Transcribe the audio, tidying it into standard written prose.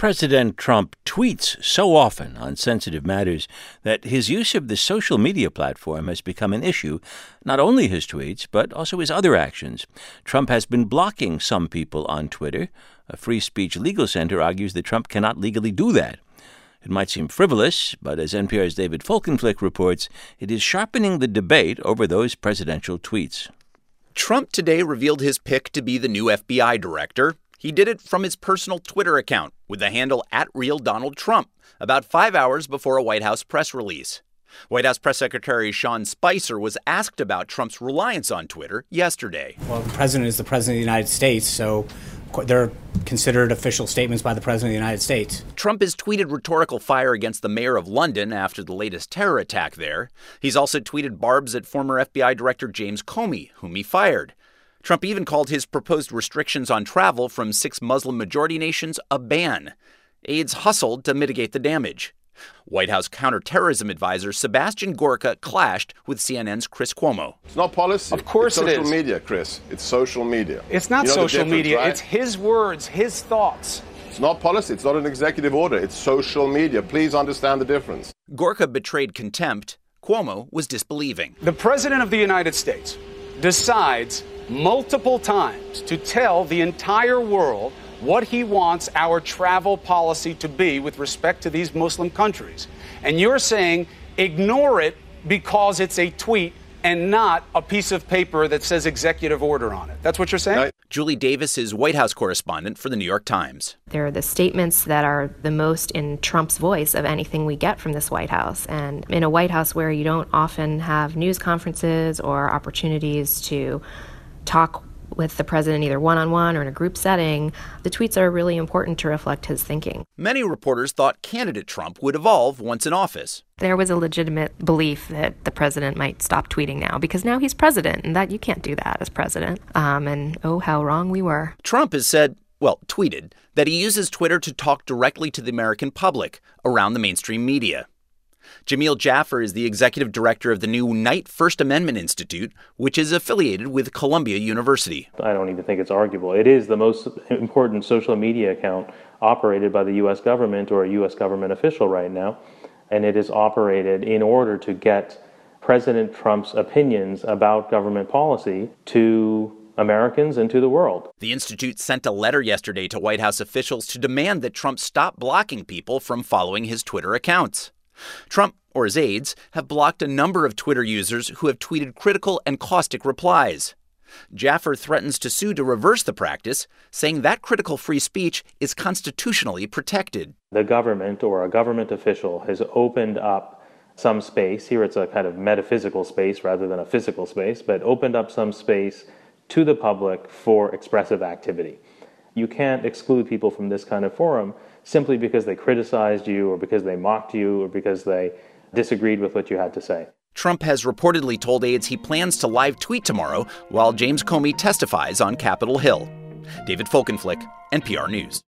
President Trump tweets so often on sensitive matters that his use of the social media platform has become an issue, not only his tweets, but also his other actions. Trump has been blocking some people on Twitter. A Free Speech Legal Center argues that Trump cannot legally do that. It might seem frivolous, but as NPR's David Folkenflik reports, it is sharpening the debate over those presidential tweets. Trump today revealed his pick to be the new FBI director. He did it from his personal Twitter account with the handle @RealDonaldTrump, about 5 hours before a White House press release. White House Press Secretary Sean Spicer was asked about Trump's reliance on Twitter yesterday. Well, the president is the president of the United States, so they're considered official statements by the president of the United States. Trump has tweeted rhetorical fire against the mayor of London after the latest terror attack there. He's also tweeted barbs at former FBI Director James Comey, whom he fired. Trump even called his proposed restrictions on travel from 6 Muslim-majority nations a ban. Aides hustled to mitigate the damage. White House counterterrorism advisor Sebastian Gorka clashed with CNN's Chris Cuomo. It's not policy. Of course it is. It's social media, Chris. It's social media. It's not social media. Right? It's his words, his thoughts. It's not policy. It's not an executive order. It's social media. Please understand the difference. Gorka betrayed contempt. Cuomo was disbelieving. The president of the United States decides multiple times to tell the entire world what he wants our travel policy to be with respect to these Muslim countries. And you're saying ignore it because it's a tweet and not a piece of paper that says executive order on it. That's what you're saying? Julie Davis is White House correspondent for The New York Times. They're the statements that are the most in Trump's voice of anything we get from this White House. And in a White House where you don't often have news conferences or opportunities to talk with the president either one-on-one or in a group setting, the tweets are really important to reflect his thinking. Many reporters thought candidate Trump would evolve once in office. There was a legitimate belief that the president might stop tweeting now because now he's president and that you can't do that as president. And oh, how wrong we were. Trump has said, tweeted, that he uses Twitter to talk directly to the American public around the mainstream media. Jamil Jaffer is the executive director of the new Knight First Amendment Institute, which is affiliated with Columbia University. I don't even think it's arguable. It is the most important social media account operated by the U.S. government or a U.S. government official right now, and it is operated in order to get President Trump's opinions about government policy to Americans and to the world. The Institute sent a letter yesterday to White House officials to demand that Trump stop blocking people from following his Twitter accounts. Trump, or his aides, have blocked a number of Twitter users who have tweeted critical and caustic replies. Jaffer threatens to sue to reverse the practice, saying that critical free speech is constitutionally protected. The government or a government official has opened up some space. Here it's a kind of metaphysical space rather than a physical space, but opened up some space to the public for expressive activity. You can't exclude people from this kind of forum simply because they criticized you or because they mocked you or because they disagreed with what you had to say. Trump has reportedly told aides he plans to live tweet tomorrow while James Comey testifies on Capitol Hill. David Folkenflik, NPR News.